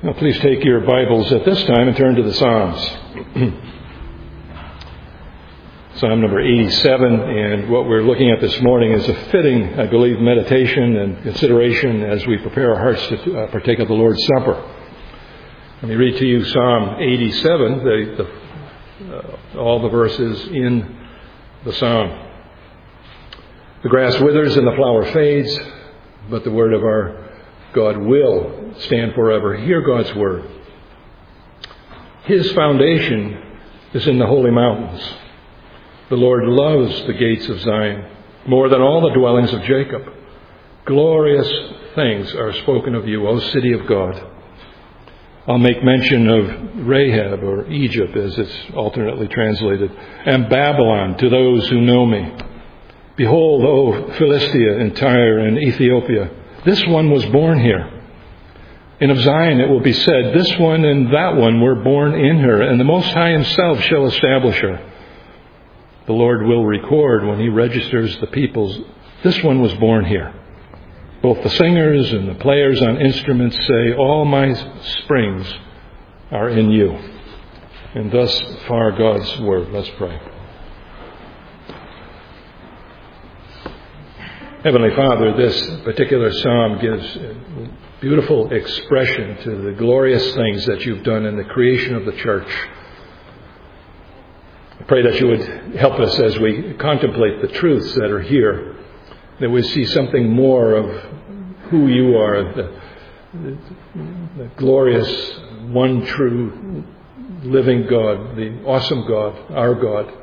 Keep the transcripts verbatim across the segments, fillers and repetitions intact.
Now, please take your Bibles at this time and turn to the Psalms. Psalm number eighty-seven, and what we're looking at this morning is a fitting, I believe, meditation and consideration as we prepare our hearts to uh, partake of the Lord's Supper. Let me read to you Psalm eighty-seven, the, the, uh, all the verses in the Psalm. The grass withers and the flower fades, but the word of our God will stand forever. Hear God's word. His foundation is in the holy mountains. The Lord loves the gates of Zion more than all the dwellings of Jacob. Glorious things are spoken of you, O city of God. I'll make mention of Rahab, or Egypt as it's alternately translated, and Babylon to those who know me. Behold, O Philistia and Tyre and Ethiopia, this one was born here. And of Zion it will be said, this one and that one were born in her, and the Most High himself shall establish her. The Lord will record when he registers the peoples, this one was born here. Both the singers and the players on instruments say, all my springs are in you. And thus far God's word. Let's pray. Heavenly Father, this particular psalm gives beautiful expression to the glorious things that you've done in the creation of the church. I pray that you would help us as we contemplate the truths that are here, that we see something more of who you are, the, the, the glorious, one true, living God, the awesome God, our God.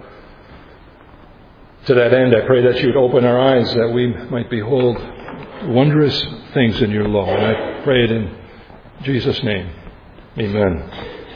To that end, I pray that you would open our eyes that we might behold wondrous things in your law. And I pray it in Jesus' name. Amen.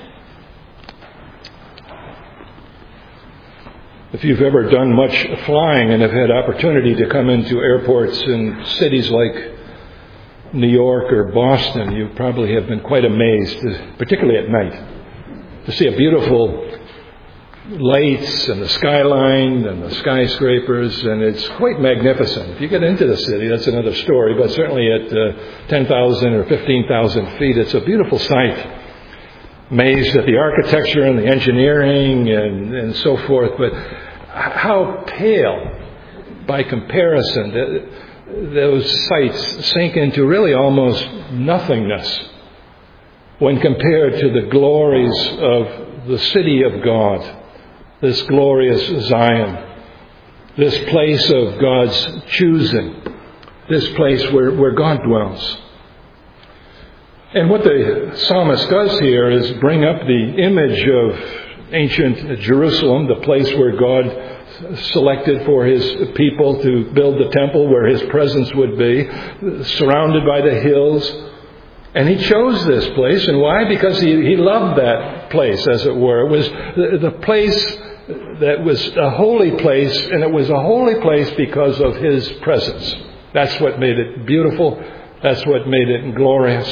If you've ever done much flying and have had opportunity to come into airports in cities like New York or Boston, you probably have been quite amazed, particularly at night, to see a beautiful lights and the skyline and the skyscrapers, and it's quite magnificent. If you get into the city, that's another story, but certainly at uh, ten thousand or fifteen thousand feet, it's a beautiful sight. Amazed at the architecture and the engineering and, and so forth, but how pale by comparison those sights sink into really almost nothingness when compared to the glories of the city of God. This glorious Zion, this place of God's choosing, this place where, where God dwells. And what the psalmist does here is bring up the image of ancient Jerusalem, the place where God selected for his people to build the temple where his presence would be, surrounded by the hills. And he chose this place. And why? Because he, he loved that place, as it were. It was the, the place that was a holy place, and it was a holy place because of his presence. That's what made it beautiful. That's what made it glorious.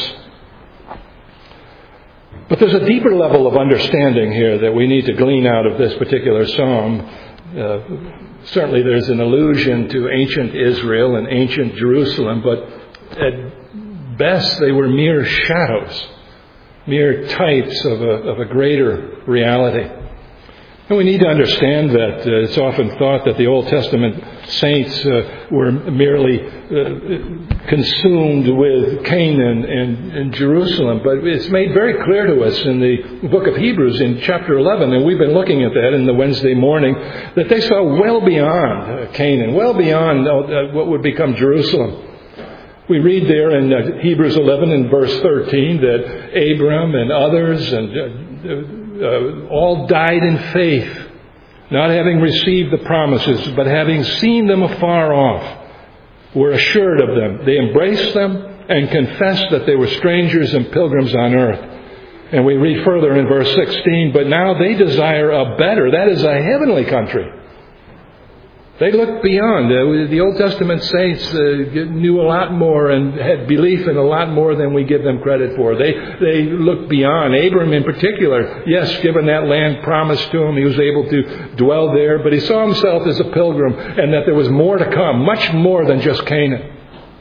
But there's a deeper level of understanding here that we need to glean out of this particular psalm. Uh, certainly there's an allusion to ancient Israel and ancient Jerusalem, but at best they were mere shadows, mere types of a, of a greater reality. And we need to understand that uh, it's often thought that the Old Testament saints uh, were merely uh, consumed with Canaan and, and Jerusalem. But it's made very clear to us in the book of Hebrews in chapter eleven, and we've been looking at that in the Wednesday morning, that they saw well beyond uh, Canaan, well beyond uh, what would become Jerusalem. We read there in uh, Hebrews eleven in verse thirteen that Abram and others and uh, Uh, all died in faith, not having received the promises, but having seen them afar off, were assured of them. They embraced them and confessed that they were strangers and pilgrims on earth. And we read further in verse sixteen, but now they desire a better, that is a heavenly country. They looked beyond. Uh, the Old Testament saints uh, knew a lot more and had belief in a lot more than we give them credit for. They they looked beyond. Abram in particular, yes, given that land promised to him, he was able to dwell there, but he saw himself as a pilgrim and that there was more to come, much more than just Canaan.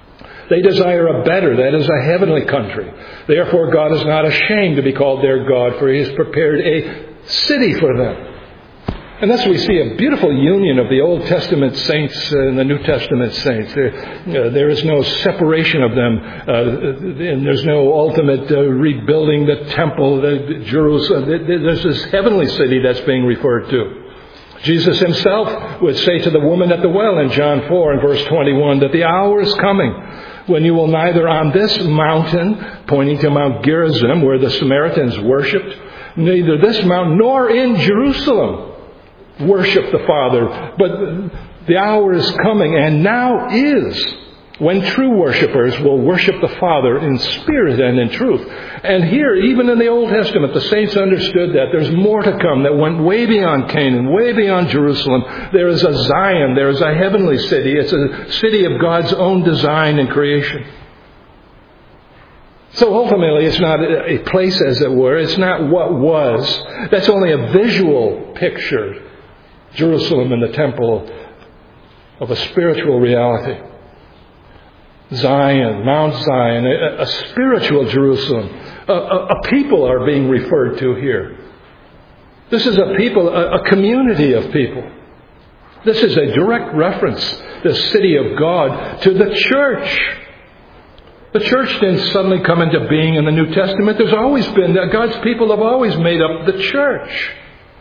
They desire a better, that is, a heavenly country. Therefore, God is not ashamed to be called their God, for He has prepared a city for them. And thus we see a beautiful union of the Old Testament saints and the New Testament saints. There, uh, there is no separation of them, uh, and there's no ultimate uh, rebuilding the temple, the Jerusalem. There's this heavenly city that's being referred to. Jesus Himself would say to the woman at the well in John four and verse twenty-one that the hour is coming when you will neither on this mountain, pointing to Mount Gerizim where the Samaritans worshipped, neither this mountain nor in Jerusalem worship the Father. But the hour is coming, and now is, when true worshipers will worship the Father in spirit and in truth. And here, even in the Old Testament, the saints understood that there's more to come that went way beyond Canaan, way beyond Jerusalem. There is a Zion, there is a heavenly city. It's a city of God's own design and creation. So ultimately, it's not a place, as it were. It's not what was. That's only a visual picture, Jerusalem and the temple, of a spiritual reality. Zion, Mount Zion, a, a spiritual Jerusalem. A, a, a people are being referred to here. This is a people, a, a community of people. This is a direct reference, the city of God, to the church. The church didn't suddenly come into being in the New Testament. There's always been, God's people have always made up the church.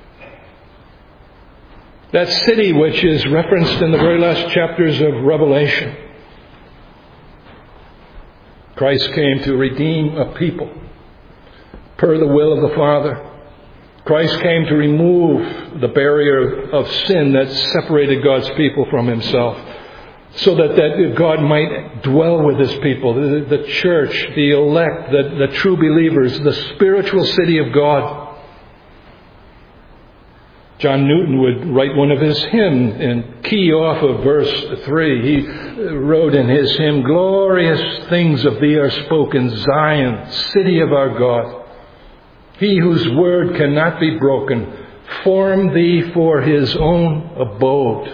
That city which is referenced in the very last chapters of Revelation. Christ came to redeem a people per the will of the Father. Christ came to remove the barrier of sin that separated God's people from Himself, so that, that God might dwell with His people, the, the church, the elect, the, the true believers, the spiritual city of God. John Newton would write one of his hymns and key off of verse three. He wrote in his hymn, "Glorious things of thee are spoken, Zion, city of our God. He whose word cannot be broken, formed thee for His own abode."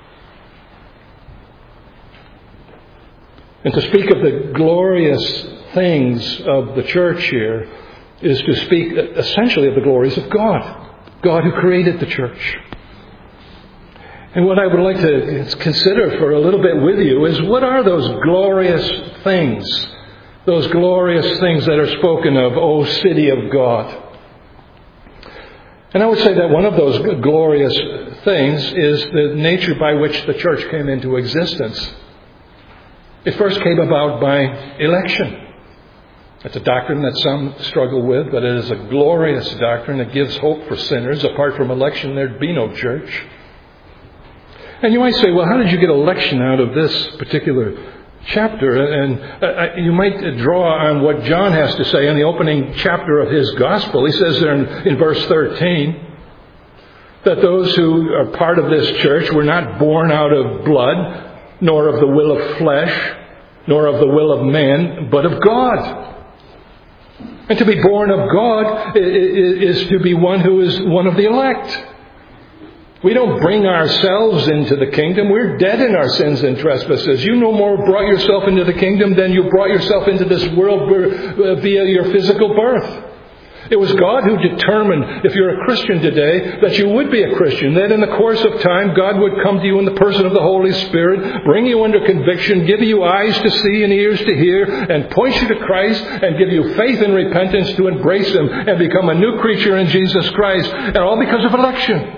And to speak of the glorious things of the church here is to speak essentially of the glories of God. God who created the church. And what I would like to consider for a little bit with you is, what are those glorious things? Those glorious things that are spoken of, O city of God. And I would say that one of those glorious things is the nature by which the church came into existence. It first came about by election. It's a doctrine that some struggle with, but it is a glorious doctrine that gives hope for sinners. Apart from election, there'd be no church. And you might say, well, how did you get election out of this particular chapter? And you might draw on what John has to say in the opening chapter of his gospel. He says there in, in verse thirteen that those who are part of this church were not born out of blood, nor of the will of flesh, nor of the will of man, but of God. And to be born of God is to be one who is one of the elect. We don't bring ourselves into the kingdom. We're dead in our sins and trespasses. You no more brought yourself into the kingdom than you brought yourself into this world via your physical birth. It was God who determined, if you're a Christian today, that you would be a Christian. That in the course of time, God would come to you in the person of the Holy Spirit, bring you under conviction, give you eyes to see and ears to hear, and point you to Christ, and give you faith and repentance to embrace Him and become a new creature in Jesus Christ. And all because of election.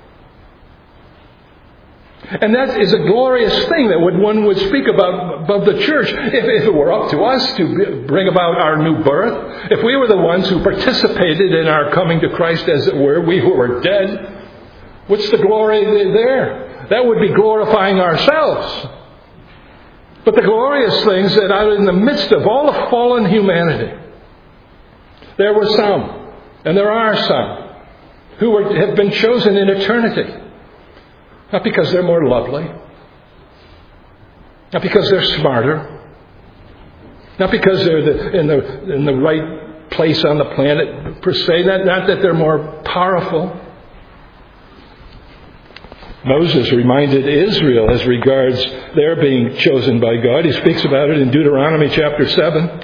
And that is a glorious thing that one would speak about, about the church. If, if it were up to us to bring about our new birth, if we were the ones who participated in our coming to Christ, as it were, we who were dead, what's the glory there? That would be glorifying ourselves. But the glorious things that out in the midst of all of fallen humanity, there were some, and there are some, who were, have been chosen in eternity. Not because they're more lovely. Not because they're smarter. Not because they're the, in the in the right place on the planet per se. Not, not that they're more powerful. Moses reminded Israel as regards their being chosen by God. He speaks about it in Deuteronomy chapter seven.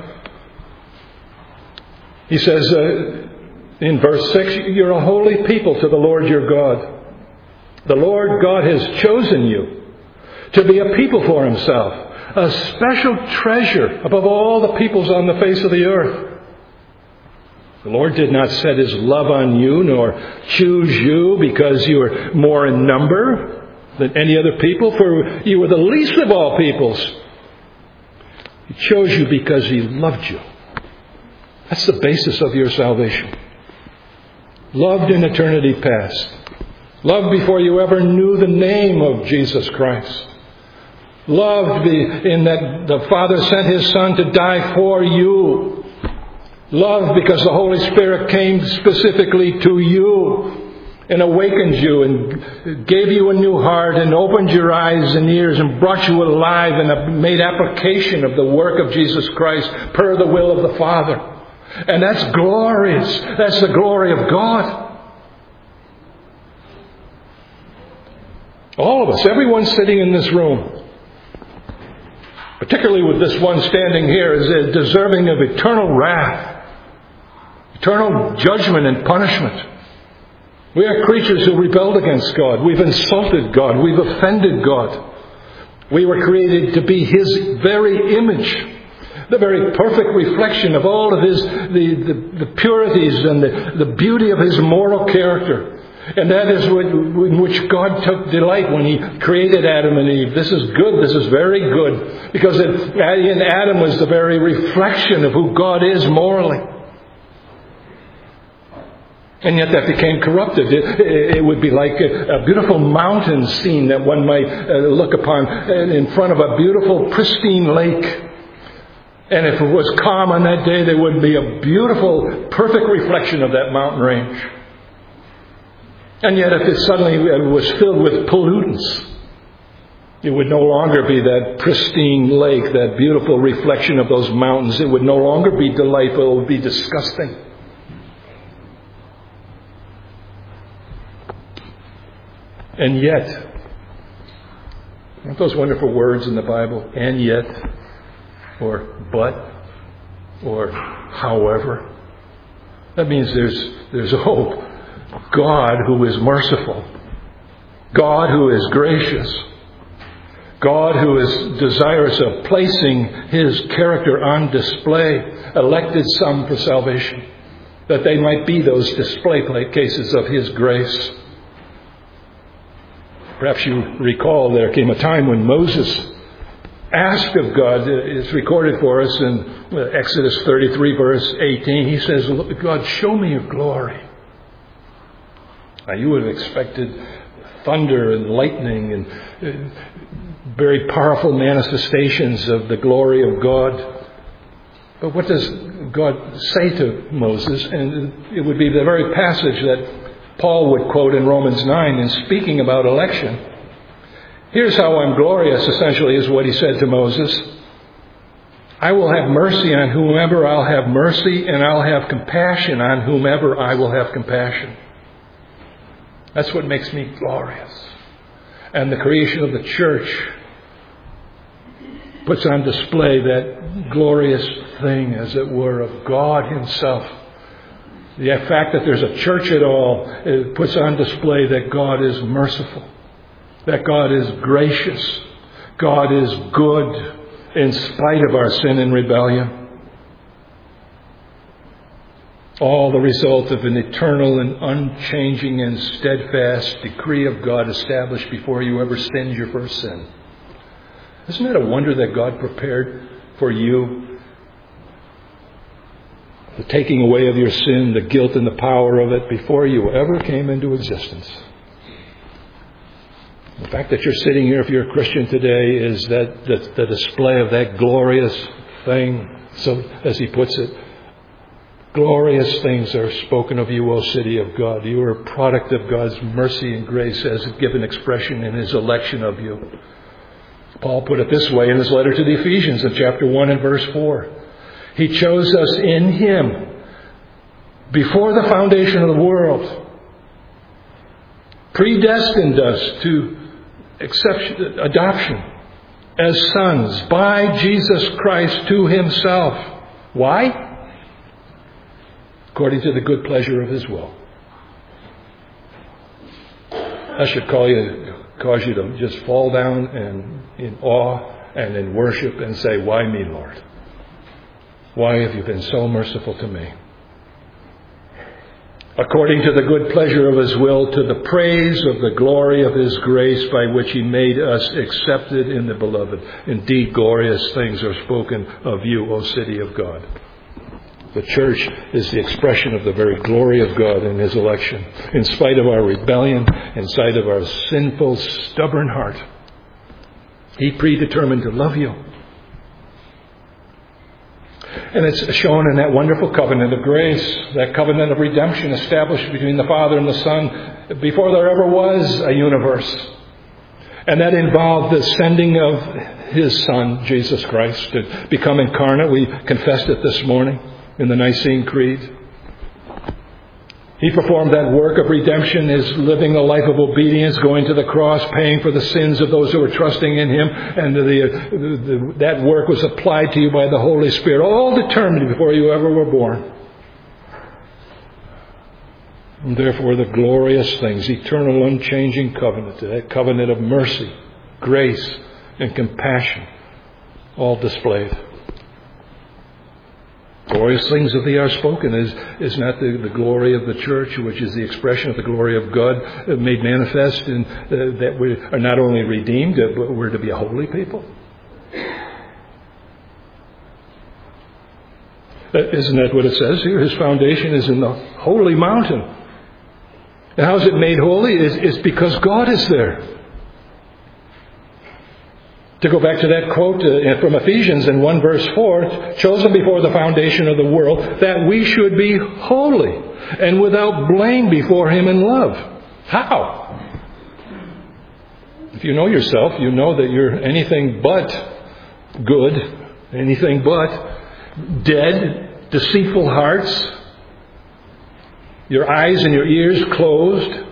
He says uh, in verse six, "You're a holy people to the Lord your God. The Lord God has chosen you to be a people for himself, a special treasure above all the peoples on the face of the earth." The Lord did not set his love on you, nor choose you because you were more in number than any other people, for you were the least of all peoples. He chose you because he loved you. That's the basis of your salvation. Loved in eternity past. Loved before you ever knew the name of Jesus Christ. Loved in that the Father sent his Son to die for you. Loved because the Holy Spirit came specifically to you and awakened you and gave you a new heart and opened your eyes and ears and brought you alive and made application of the work of Jesus Christ per the will of the Father. And that's glorious. That's the glory of God. All of us, everyone sitting in this room, particularly with this one standing here, is deserving of eternal wrath. Eternal judgment and punishment. We are creatures who rebelled against God. We've insulted God. We've offended God. We were created to be his very image. The very perfect reflection of all of his, the, the, the purities and the, the beauty of his moral character. And that is in which God took delight when he created Adam and Eve. This is good. This is very good. Because it, in Adam was the very reflection of who God is morally. And yet that became corrupted. It, it would be like a, a beautiful mountain scene that one might uh, look upon in front of a beautiful, pristine lake. And if it was calm on that day, there would be a beautiful, perfect reflection of that mountain range. And yet if it suddenly was filled with pollutants, it would no longer be that pristine lake, that beautiful reflection of those mountains. It would no longer be delightful. It would be disgusting. And yet, aren't those wonderful words in the Bible? And yet, or but, or however. That means there's there's hope. God who is merciful. God who is gracious. God who is desirous of placing his character on display, elected some for salvation, that they might be those display cases of his grace. Perhaps you recall there came a time when Moses asked of God, it's recorded for us in Exodus thirty-three verse eighteen, he says, God, show me your glory. Now you would have expected thunder and lightning and very powerful manifestations of the glory of God. But what does God say to Moses? And it would be the very passage that Paul would quote in Romans nine in speaking about election. Here's how I'm glorious, essentially, is what he said to Moses. I will have mercy on whomever I'll have mercy, and I'll have compassion on whomever I will have compassion. That's what makes me glorious. And the creation of the church puts on display that glorious thing, as it were, of God himself. The fact that there's a church at all, it puts on display that God is merciful, that God is gracious, God is good in spite of our sin and rebellion. All the result of an eternal and unchanging and steadfast decree of God established before you ever sinned your first sin. Isn't it a wonder that God prepared for you the taking away of your sin, the guilt and the power of it before you ever came into existence? The fact that you're sitting here, if you're a Christian today, is that the, the display of that glorious thing. So, as he puts it, glorious things are spoken of you, O city of God. You are a product of God's mercy and grace as given expression in his election of you. Paul put it this way in his letter to the Ephesians in chapter one and verse four. He chose us in him before the foundation of the world predestined us to acception, adoption as sons by Jesus Christ to Himself. Why? According to the good pleasure of His will. That should call you, cause you to just fall down and in awe and in worship and say, why me, Lord? Why have you been so merciful to me? According to the good pleasure of His will, to the praise of the glory of His grace by which He made us accepted in the Beloved. Indeed, glorious things are spoken of you, O city of God. The church is the expression of the very glory of God in His election. In spite of our rebellion, in spite of our sinful, stubborn heart, He predetermined to love you. And it's shown in that wonderful covenant of grace, that covenant of redemption established between the Father and the Son before there ever was a universe. And that involved the sending of His Son, Jesus Christ, to become incarnate. We confessed it this morning in the Nicene Creed. He performed that work of redemption, is living a life of obedience, going to the cross, paying for the sins of those who are trusting in Him. And the, the, that work was applied to you by the Holy Spirit, all determined before you ever were born. And therefore the glorious things, eternal, unchanging covenant, that covenant of mercy, grace, and compassion, all displayed. Glorious things of Thee are spoken is, is not the, the glory of the church, which is the expression of the glory of God made manifest in uh, that we are not only redeemed, but we're to be a holy people. Isn't that what it says here? His foundation is in the holy mountain. And how is it made holy? It's, it's because God is there. To go back to that quote uh, from Ephesians in one verse four, chosen before the foundation of the world, that we should be holy and without blame before Him in love. How? If you know yourself, you know that you're anything but good, anything but dead, deceitful hearts, your eyes and your ears closed.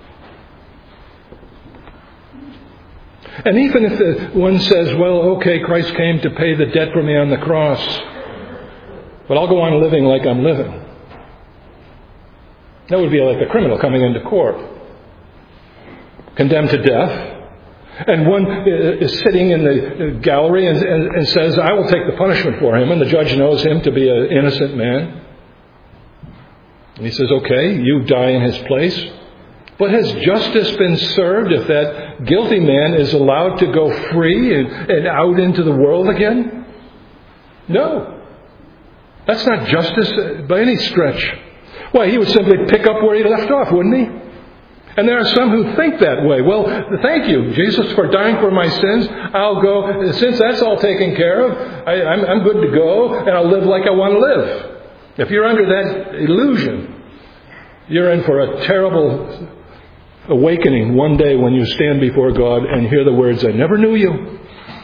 And even if the one says, well, okay, Christ came to pay the debt for me on the cross, but I'll go on living like I'm living. That would be like a criminal coming into court, condemned to death. And one is sitting in the gallery and, and, and says, I will take the punishment for him. And the judge knows him to be an innocent man. And he says, okay, you die in his place. But has justice been served if that guilty man is allowed to go free and, and out into the world again? No. That's not justice by any stretch. Why, he would simply pick up where he left off, wouldn't he? And there are some who think that way. Well, thank you, Jesus, for dying for my sins. I'll go, since that's all taken care of, I, I'm, I'm good to go, and I'll live like I want to live. If you're under that illusion, you're in for a terrible awakening one day when you stand before God and hear the words, I never knew you.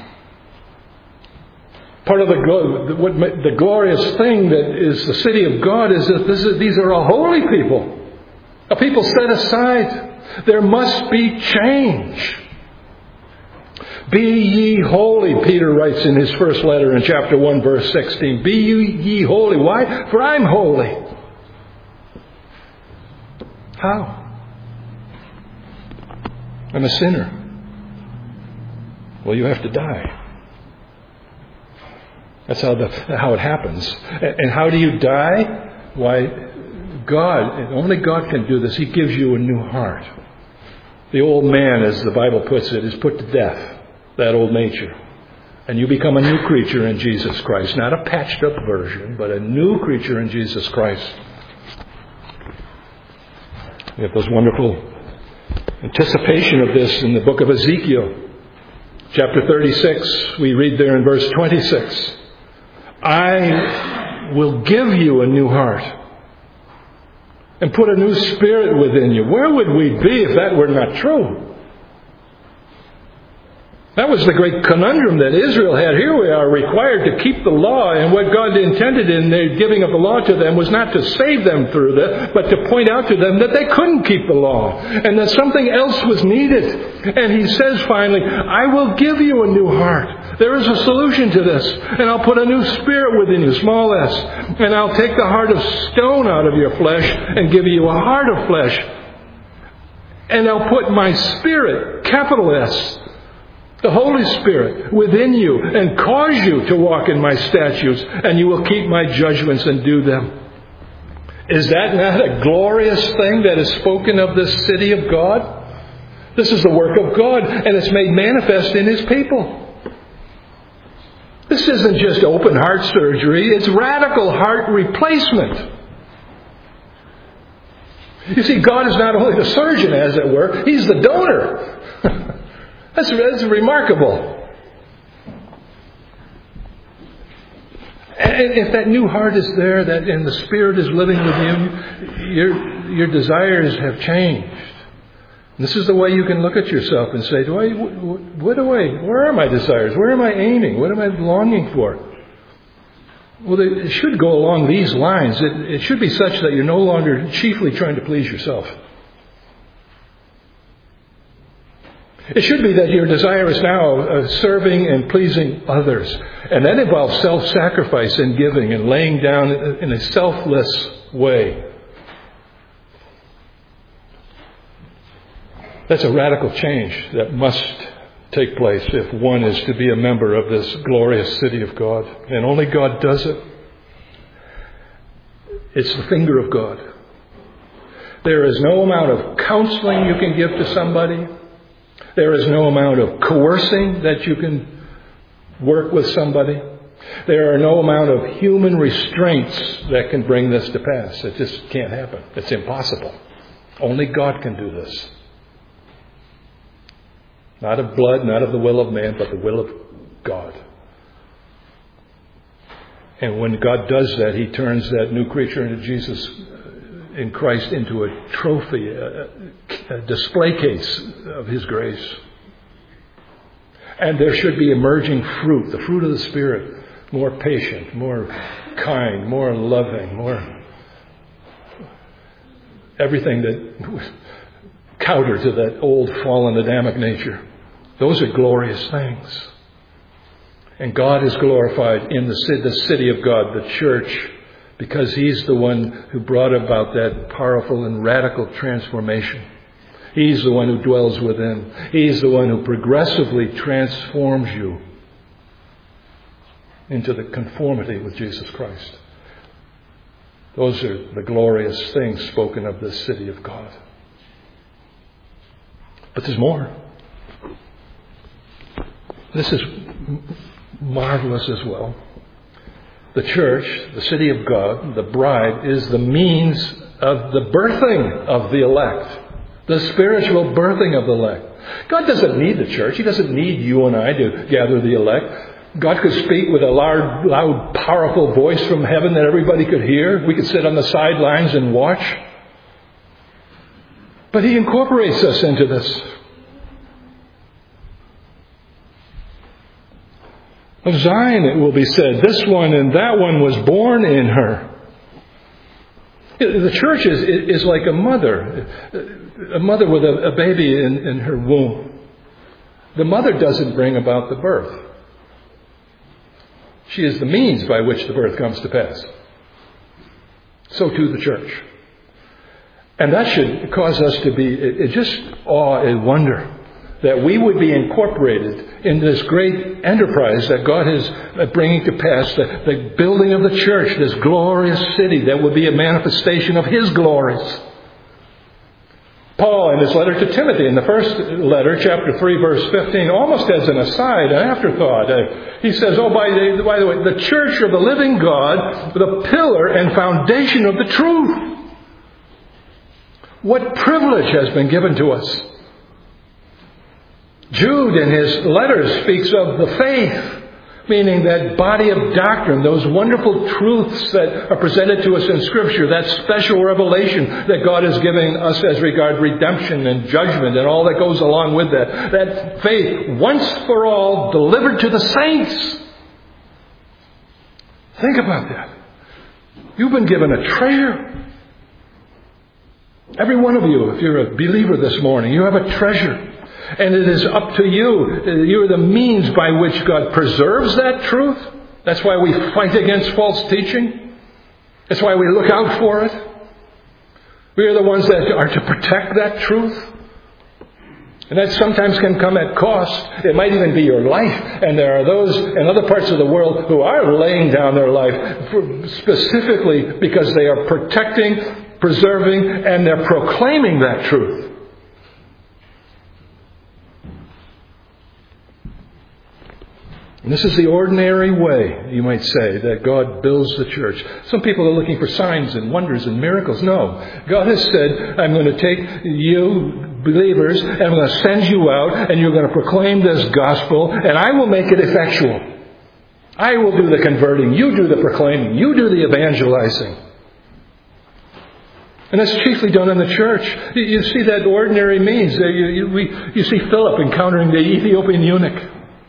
Part of the, what, the glorious thing that is the city of God is that this is, these are a holy people. A people set aside. There must be change. Be ye holy, Peter writes in his first letter in chapter one, verse sixteen. Be ye holy. Why? For I'm holy. How? I'm a sinner. Well, you have to die. That's how the how it happens. And how do you die? Why, God, and only God can do this. He gives you a new heart. The old man, as the Bible puts it, is put to death, that old nature. And you become a new creature in Jesus Christ. Not a patched up version, but a new creature in Jesus Christ. We have those wonderful anticipation of this in the book of Ezekiel. Chapter thirty-six, we read there in verse twenty-six. I will give you a new heart and put a new spirit within you. Where would we be if that were not true? That was the great conundrum that Israel had. Here we are required to keep the law, and what God intended in the giving of the law to them was not to save them through that, but to point out to them that they couldn't keep the law, and that something else was needed. And He says finally, I will give you a new heart. There is a solution to this, and I'll put a new spirit within you, small s, and I'll take the heart of stone out of your flesh and give you a heart of flesh. And I'll put my Spirit, capital S, the Holy Spirit, within you and cause you to walk in my statutes, and you will keep my judgments and do them. Is that not a glorious thing that is spoken of this city of God? This is the work of God, and it's made manifest in His people. This isn't just open heart surgery, it's radical heart replacement. You see, God is not only the surgeon, as it were, He's the donor. That's, that's remarkable. And if that new heart is there, that and the Spirit is living with you, your your desires have changed. This is the way you can look at yourself and say, "Do I? What, what do I? Where are my desires? Where am I aiming? What am I longing for?" Well, it should go along these lines. It, it should be such that you're no longer chiefly trying to please yourself. It should be that your desire is now uh, serving and pleasing others. And that involves self-sacrifice and giving and laying down in a selfless way. That's a radical change that must take place if one is to be a member of this glorious city of God. And only God does it. It's the finger of God. There is no amount of counseling you can give to somebody. There is no amount of coercing that you can work with somebody. There are no amount of human restraints that can bring this to pass. It just can't happen. It's impossible. Only God can do this. Not of blood, not of the will of man, but the will of God. And when God does that, He turns that new creature into Jesus in Christ into a trophy, a, a display case of His grace. And there should be emerging fruit, the fruit of the Spirit, more patient, more kind, more loving, more everything that counter to that old fallen Adamic nature. Those are glorious things. And God is glorified in the city, the city of God, the church, because He's the one who brought about that powerful and radical transformation. He's the one who dwells within. He's the one who progressively transforms you into the conformity with Jesus Christ. Those are the glorious things spoken of this city of God. But there's more. This is marvelous as well. The church, the city of God, the bride, is the means of the birthing of the elect. The spiritual birthing of the elect. God doesn't need the church. He doesn't need you and I to gather the elect. God could speak with a loud, loud, powerful voice from heaven that everybody could hear. We could sit on the sidelines and watch. But He incorporates us into this. Of Zion it will be said, this one and that one was born in her. The church is, is like a mother, a mother with a, a baby in, in her womb. The mother doesn't bring about the birth. She is the means by which the birth comes to pass. So too the church. And that should cause us to be it, it just awe and wonder that we would be incorporated in this great enterprise that God is bringing to pass, the, the building of the church, this glorious city that would be a manifestation of His glories. Paul, in his letter to Timothy, in the first letter, chapter three, verse fifteen, almost as an aside, an afterthought, uh, he says, oh, by the, by the way, the church of the living God, the pillar and foundation of the truth. What privilege has been given to us. Jude, in his letters, speaks of the faith, meaning that body of doctrine, those wonderful truths that are presented to us in Scripture, that special revelation that God is giving us as regard redemption and judgment and all that goes along with that. That faith, once for all, delivered to the saints. Think about that. You've been given a treasure. Every one of you, if you're a believer this morning, you have a treasure. And it is up to you. You're the means by which God preserves that truth. That's why we fight against false teaching. That's why we look out for it. We are the ones that are to protect that truth. And that sometimes can come at cost. It might even be your life. And there are those in other parts of the world who are laying down their life for, specifically because they are protecting, preserving, and they're proclaiming that truth. And this is the ordinary way, you might say, that God builds the church. Some people are looking for signs and wonders and miracles. No. God has said, I'm going to take you, believers, and I'm going to send you out, and you're going to proclaim this gospel, and I will make it effectual. I will do the converting. You do the proclaiming. You do the evangelizing. And that's chiefly done in the church. You see that ordinary means. You, you, we, you see Philip encountering the Ethiopian eunuch,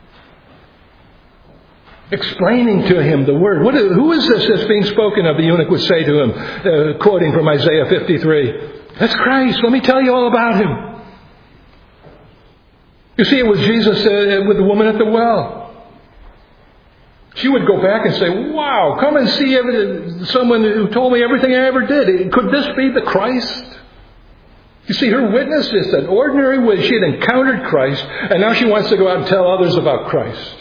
explaining to him the word. What is, who is this that's being spoken of? The eunuch would say to him, uh, quoting from Isaiah fifty-three. That's Christ. Let me tell you all about him. You see, it was Jesus uh, with the woman at the well. She would go back and say, wow, come and see every, someone who told me everything I ever did. Could this be the Christ? You see, her witness is an ordinary way. She had encountered Christ, and now she wants to go out and tell others about Christ.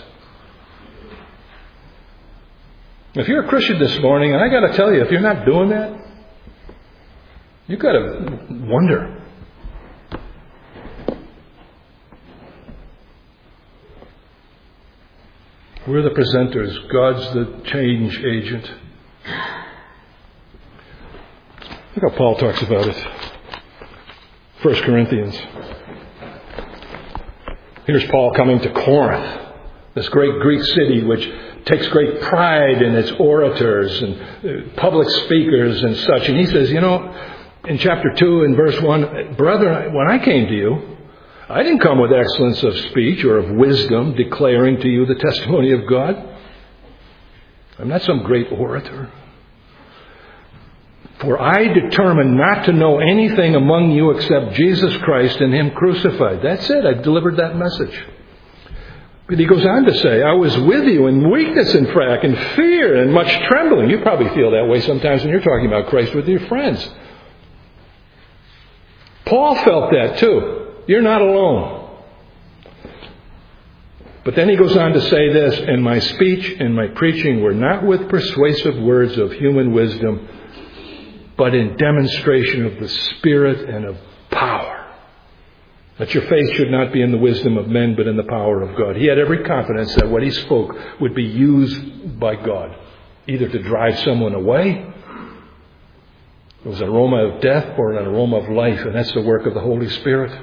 If you're a Christian this morning, and I got to tell you, if you're not doing that, you've got to wonder. We're the presenters. God's the change agent. Look how Paul talks about it. First Corinthians. Here's Paul coming to Corinth, this great Greek city which takes great pride in its orators and public speakers and such. And he says, you know, in chapter two and verse one, brethren, when I came to you, I didn't come with excellence of speech or of wisdom declaring to you the testimony of God. I'm not some great orator. For I determined not to know anything among you except Jesus Christ and Him crucified. That's it. I've delivered that message. But he goes on to say, I was with you in weakness and frack and fear and much trembling. You probably feel that way sometimes when you're talking about Christ with your friends. Paul felt that too. You're not alone. But then he goes on to say this, and my speech and my preaching were not with persuasive words of human wisdom, but in demonstration of the Spirit and of power. That your faith should not be in the wisdom of men, but in the power of God. He had every confidence that what he spoke would be used by God, either to drive someone away. It was an aroma of death or an aroma of life, and that's the work of the Holy Spirit.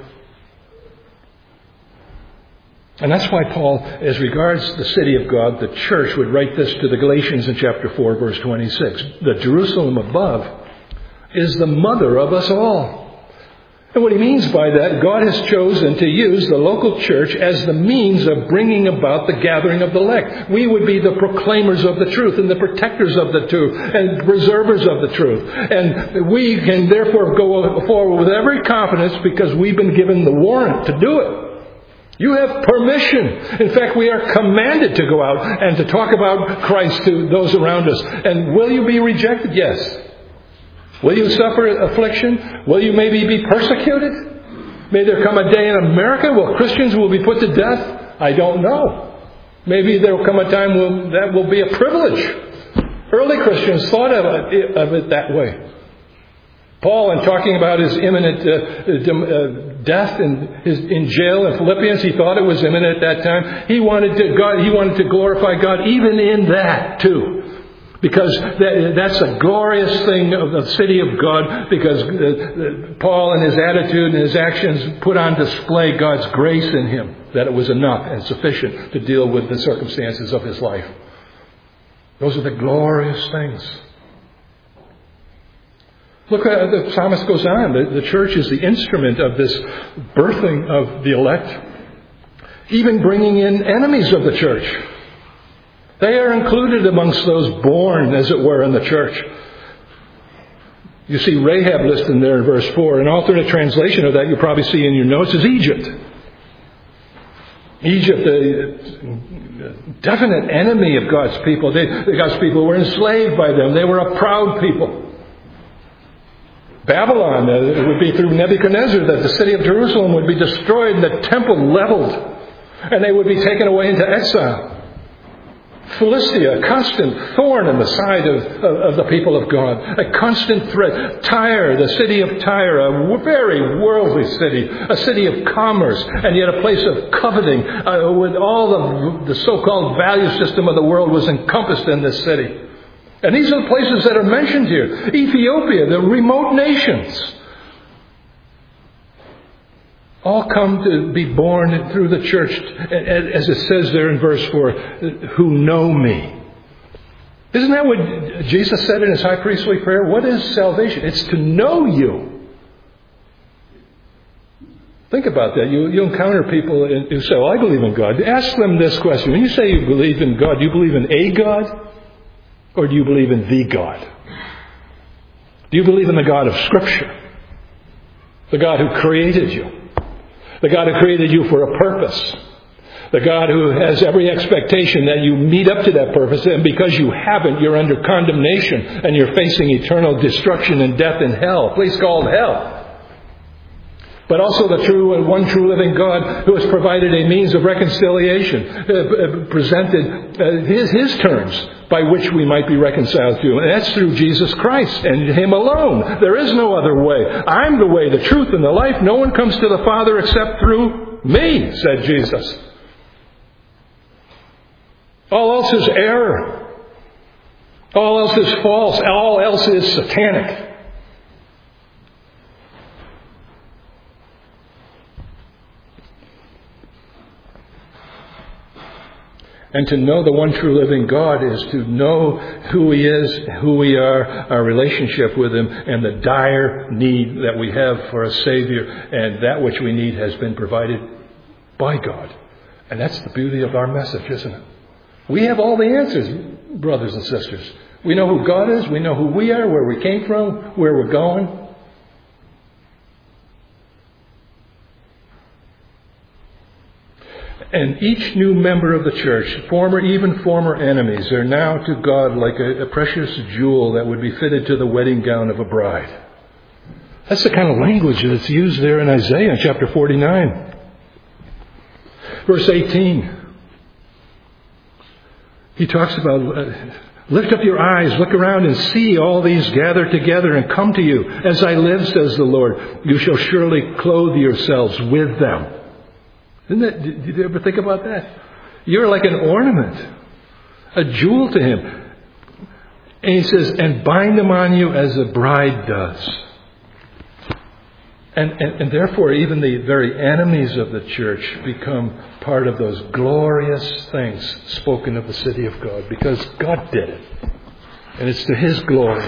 And that's why Paul, as regards the city of God, the church, would write this to the Galatians in chapter four, verse twenty-six. The Jerusalem above is the mother of us all. And what he means by that, God has chosen to use the local church as the means of bringing about the gathering of the elect. We would be the proclaimers of the truth and the protectors of the truth and preservers of the truth. And we can therefore go forward with every confidence because we've been given the warrant to do it. You have permission. In fact, we are commanded to go out and to talk about Christ to those around us. And will you be rejected? Yes. Will you suffer affliction? Will you maybe be persecuted? May there come a day in America where Christians will be put to death? I don't know. Maybe there will come a time when that will be a privilege. Early Christians thought of it, of it that way. Paul, in talking about his imminent uh, uh, death in, his, in jail in Philippians, he thought it was imminent at that time. He wanted to God. He wanted to glorify God even in that too. Because that, that's a glorious thing of the city of God, because uh, Paul in his attitude and his actions put on display God's grace in him, that it was enough and sufficient to deal with the circumstances of his life. Those are the glorious things. Look, uh, the psalmist goes on. The, the church is the instrument of this birthing of the elect, even bringing in enemies of the church. They are included amongst those born, as it were, in the church. You see Rahab listed there in verse four. An alternate translation of that you probably see in your notes is Egypt. Egypt, a definite enemy of God's people. They, God's people were enslaved by them. They were a proud people. Babylon, it would be through Nebuchadnezzar that the city of Jerusalem would be destroyed and the temple leveled. And they would be taken away into exile. Philistia, a constant thorn in the side of, of, of the people of God. A constant threat. Tyre, the city of Tyre, a very worldly city. A city of commerce, and yet a place of coveting. Uh, with all the, the so-called value system of the world was encompassed in this city. And these are the places that are mentioned here. Ethiopia, the remote nations. All come to be born through the church, as it says there in verse four, who know me. Isn't that what Jesus said in his high priestly prayer? What is salvation? It's to know you. Think about that. You, you encounter people who say, well, I believe in God. Ask them this question. When you say you believe in God, do you believe in a God? Or do you believe in the God? Do you believe in the God of Scripture? The God who created you? The God who created you for a purpose. The God who has every expectation that you meet up to that purpose. And because you haven't, you're under condemnation and you're facing eternal destruction and death in hell. A place called hell. But also the true and one true living God who has provided a means of reconciliation. Uh, presented uh, his, his terms by which we might be reconciled to Him. And that's through Jesus Christ and Him alone. There is no other way. I'm the way, the truth, and the life. No one comes to the Father except through me, said Jesus. All else is error. All else is false. All else is satanic. And to know the one true living God is to know who He is, who we are, our relationship with Him, and the dire need that we have for a Savior. And that which we need has been provided by God. And that's the beauty of our message, isn't it? We have all the answers, brothers and sisters. We know who God is. We know who we are, where we came from, where we're going. And each new member of the church, former, even former enemies, are now to God like a, a precious jewel that would be fitted to the wedding gown of a bride. That's the kind of language that's used there in Isaiah chapter forty-nine. Verse eighteen. He talks about, uh, lift up your eyes, look around and see all these gather together and come to you. As I live, says the Lord, you shall surely clothe yourselves with them. Isn't that, did you ever think about that? You're like an ornament, a jewel to Him. And He says, and bind them on you as a bride does. And, and, and therefore, even the very enemies of the church become part of those glorious things spoken of the city of God, because God did it. And it's to His glory.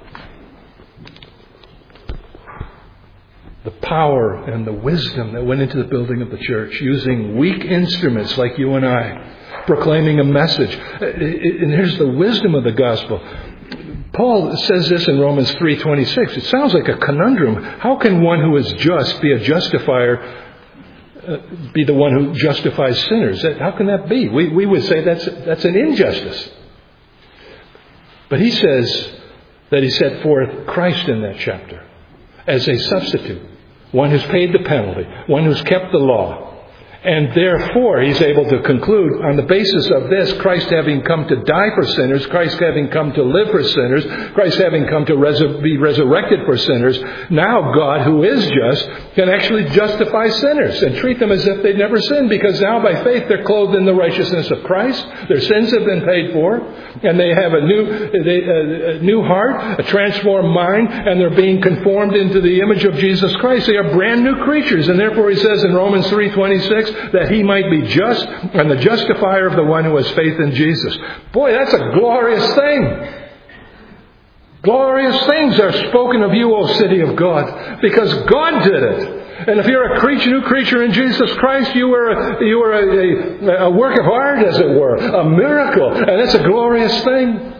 The power and the wisdom that went into the building of the church, using weak instruments like you and I, proclaiming a message. And here's the wisdom of the gospel. Paul says this in Romans three twenty-six. It sounds like a conundrum. How can one who is just be a justifier, uh, be the one who justifies sinners? How can that be? We, we would say that's, that's an injustice. But he says that he set forth Christ in that chapter as a substitute. One who's paid the penalty. One who's kept the law. And therefore, he's able to conclude, on the basis of this, Christ having come to die for sinners, Christ having come to live for sinners, Christ having come to res- be resurrected for sinners, now God, who is just, can actually justify sinners and treat them as if they'd never sinned, because now by faith they're clothed in the righteousness of Christ. Their sins have been paid for, and they have a new, they, a, a new heart, a transformed mind, and they're being conformed into the image of Jesus Christ. They are brand new creatures, and therefore he says in Romans three twenty-six, that he might be just and the justifier of the one who has faith in Jesus. Boy, that's a glorious thing. Glorious things are spoken of you, O city of God, because God did it. And if you're a creature, new creature in Jesus Christ, you are a, you are a, a, a work of art, as it were, a miracle, and it's a glorious thing.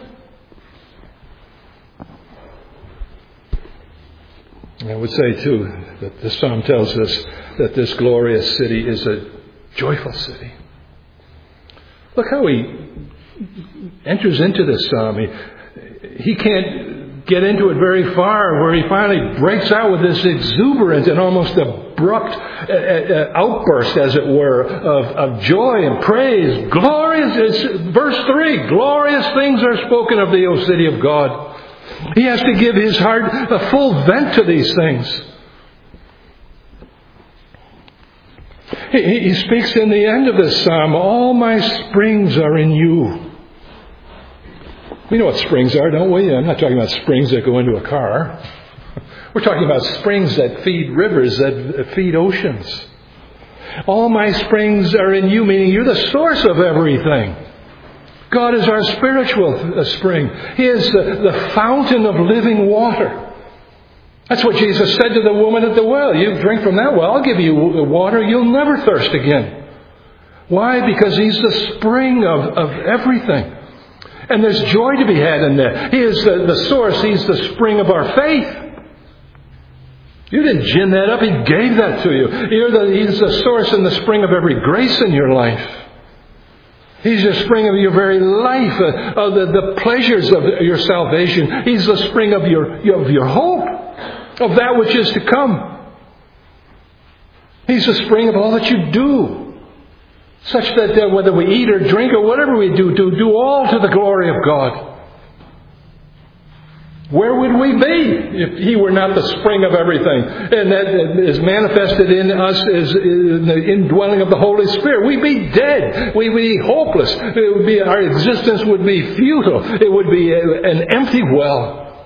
I would say, too, that this psalm tells us that this glorious city is a joyful city. Look how he enters into this psalm. He, he can't get into it very far, where he finally breaks out with this exuberant and almost abrupt uh, uh, outburst, as it were, of, of joy and praise. Glorious, it's, verse three, glorious things are spoken of thee, O city of God. He has to give his heart a full vent to these things. He, he speaks in the end of this psalm, all my springs are in you. We know what springs are, don't we? I'm not talking about springs that go into a car. We're talking about springs that feed rivers, that feed oceans. All my springs are in you, meaning you're the source of everything. God is our spiritual spring. He is the, the fountain of living water. That's what Jesus said to the woman at the well. You drink from that well, I'll give you water, you'll never thirst again. Why? Because He's the spring of, of everything. And there's joy to be had in that. He is the, the source. He's the spring of our faith. You didn't gin that up. He gave that to you. You're the, he's the source and the spring of every grace in your life. He's the spring of your very life, uh, of the, the pleasures of your salvation. He's the spring of your, of your hope, of that which is to come. He's the spring of all that you do, such that uh, whether we eat or drink or whatever we do, do, do all to the glory of God. Where would we be if He were not the spring of everything? And that is manifested in us as in the indwelling of the Holy Spirit. We'd be dead. We'd be hopeless. It would be, our existence would be futile. It would be a, an empty well.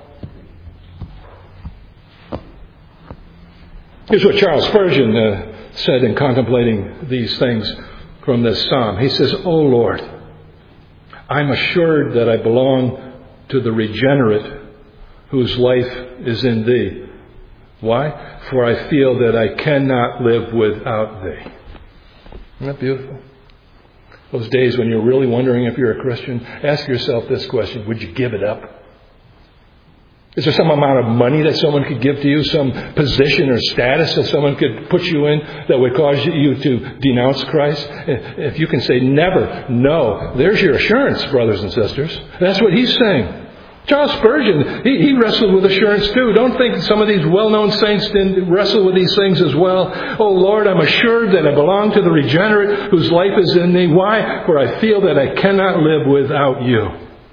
Here's what Charles Spurgeon uh, said in contemplating these things from this psalm. He says, "O Lord, I'm assured that I belong to the regenerate whose life is in Thee. Why? For I feel that I cannot live without Thee." Isn't that beautiful? Those days when you're really wondering if you're a Christian, ask yourself this question: would you give it up? Is there some amount of money that someone could give to you, some position or status that someone could put you in that would cause you to denounce Christ? If you can say never, no, there's your assurance, brothers and sisters. That's what he's saying. Charles Spurgeon, he, he wrestled with assurance too. Don't think some of these well-known saints didn't wrestle with these things as well. "Oh Lord, I'm assured that I belong to the regenerate whose life is in me. Why? For I feel that I cannot live without You."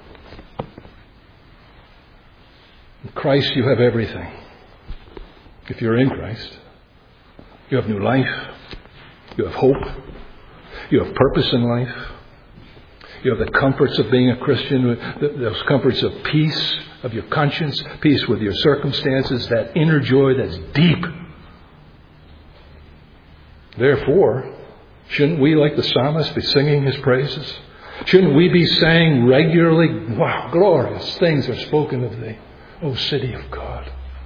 In Christ you have everything. If you're in Christ, you have new life. You have hope. You have purpose in life. You have the comforts of being a Christian, those comforts of peace, of your conscience, peace with your circumstances, that inner joy that's deep. Therefore, shouldn't we, like the psalmist, be singing his praises? Shouldn't we be saying regularly, "Wow, glorious things are spoken of Thee, O city of God"?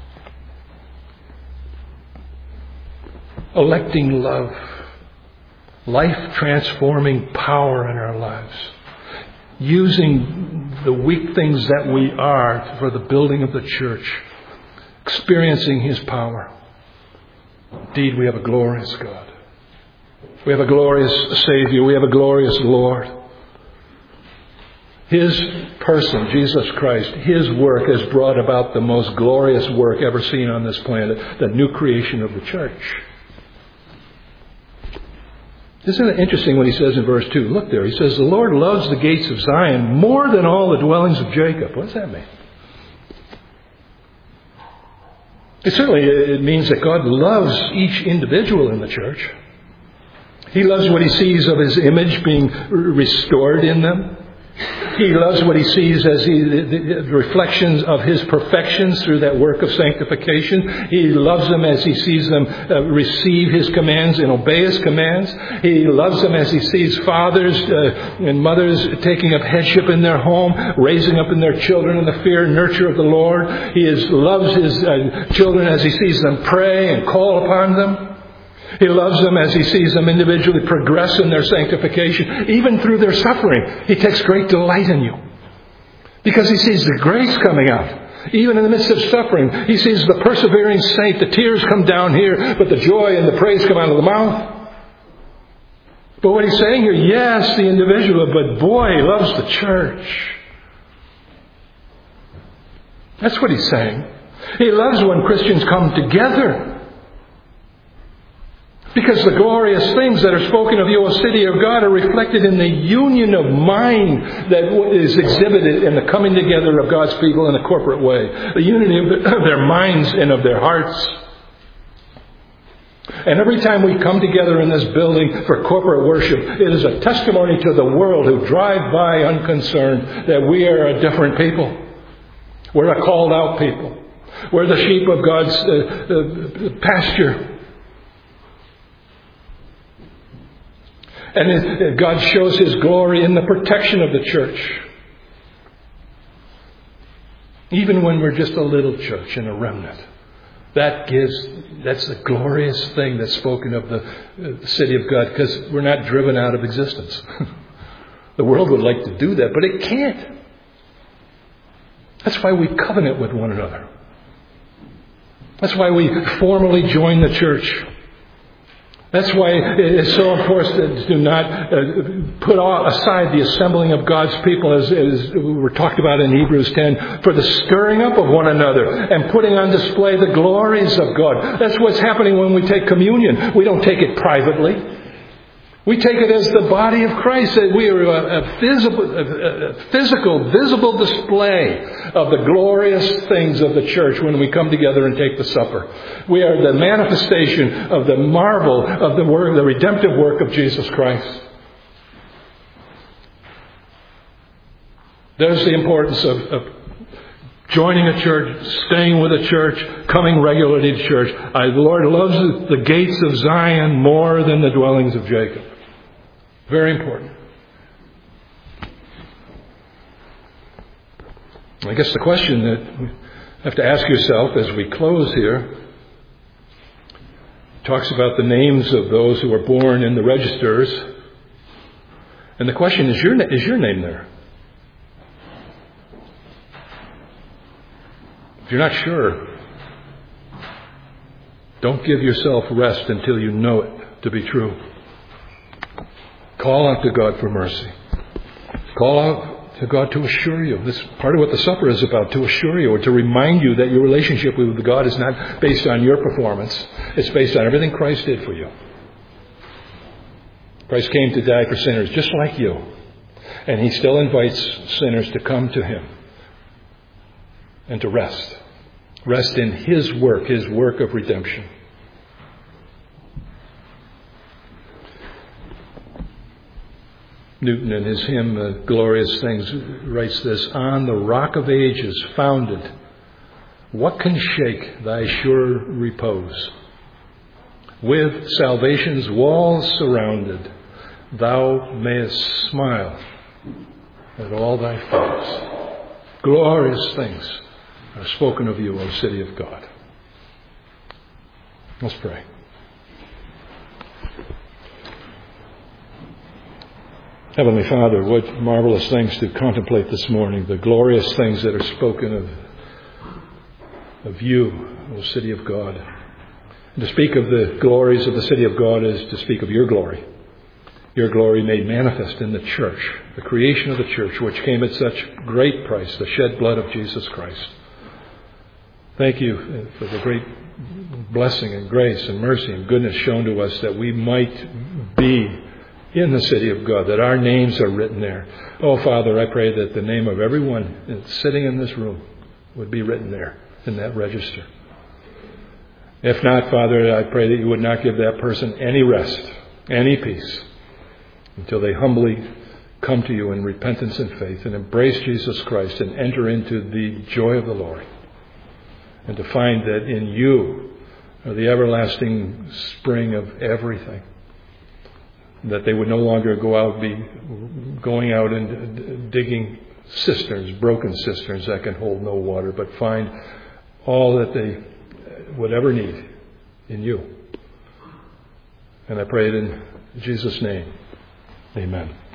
Electing love, life-transforming power in our lives. Using the weak things that we are for the building of the church. Experiencing His power. Indeed, we have a glorious God. We have a glorious Savior. We have a glorious Lord. His person, Jesus Christ, His work has brought about the most glorious work ever seen on this planet, the new creation of the church. Isn't it interesting what he says in verse two? Look there. He says, the Lord loves the gates of Zion more than all the dwellings of Jacob. What does that mean? It certainly it means that God loves each individual in the church. He loves what he sees of his image being restored in them. He loves what he sees as he, the reflections of his perfections through that work of sanctification. He loves them as he sees them uh, receive his commands and obey his commands. He loves them as he sees fathers uh, and mothers taking up headship in their home, raising up in their children in the fear and nurture of the Lord. He is, loves his uh, children as he sees them pray and call upon them. He loves them as he sees them individually progress in their sanctification, even through their suffering. He takes great delight in you because he sees the grace coming out. Even in the midst of suffering, he sees the persevering saint. The tears come down here, but the joy and the praise come out of the mouth. But what he's saying here, yes, the individual, but boy, he loves the church. That's what he's saying. He loves when Christians come together. Because the glorious things that are spoken of you, O city of God, are reflected in the union of mind that is exhibited in the coming together of God's people in a corporate way. The unity of their minds and of their hearts. And every time we come together in this building for corporate worship, it is a testimony to the world who drive by unconcerned that we are a different people. We're a called out people. We're the sheep of God's uh, uh, pasture. And God shows His glory in the protection of the church. Even when we're just a little church and a remnant. That gives, that's the glorious thing that's spoken of the, the city of God, because we're not driven out of existence. The world would like to do that, but it can't. That's why we covenant with one another. That's why we formally join the church. That's why it's so important to do not uh, put aside the assembling of God's people, as, as we're talked about in Hebrews ten, for the stirring up of one another and putting on display the glories of God. That's what's happening when we take communion. We don't take it privately. We take it as the body of Christ, that we are a, a, physical, a, a physical, visible display of the glorious things of the church when we come together and take the supper. We are the manifestation of the marvel of the work, the redemptive work of Jesus Christ. There's the importance of, of joining a church, staying with a church, coming regularly to church. I, the Lord loves the gates of Zion more than the dwellings of Jacob. Very important. I guess the question that you have to ask yourself as we close here talks about the names of those who are born in the registers. And the question is, your, is your name there? If you're not sure, don't give yourself rest until you know it to be true. Call out to God for mercy. Call out to God to assure you. This is part of what the supper is about, to assure you or to remind you that your relationship with God is not based on your performance. It's based on everything Christ did for you. Christ came to die for sinners just like you. And He still invites sinners to come to Him and to rest. Rest in His work, His work of redemption. Newton, in his hymn, uh, Glorious Things, writes this: on the rock of ages founded, what can shake thy sure repose? With salvation's walls surrounded, thou mayest smile at all thy foes. Glorious things are spoken of you, O city of God. Let's pray. Heavenly Father, what marvelous things to contemplate this morning. The glorious things that are spoken of, of you, O city of God. And to speak of the glories of the city of God is to speak of your glory. Your glory made manifest in the church, the creation of the church, which came at such great price, the shed blood of Jesus Christ. Thank you for the great blessing and grace and mercy and goodness shown to us that we might be in the city of God, that our names are written there. Oh, Father, I pray that the name of everyone that's sitting in this room would be written there in that register. If not, Father, I pray that you would not give that person any rest, any peace, until they humbly come to you in repentance and faith and embrace Jesus Christ and enter into the joy of the Lord. And to find that in you are the everlasting spring of everything. That they would no longer go out, be going out and digging cisterns, broken cisterns that can hold no water, but find all that they would ever need in you. And I pray it in Jesus' name. Amen.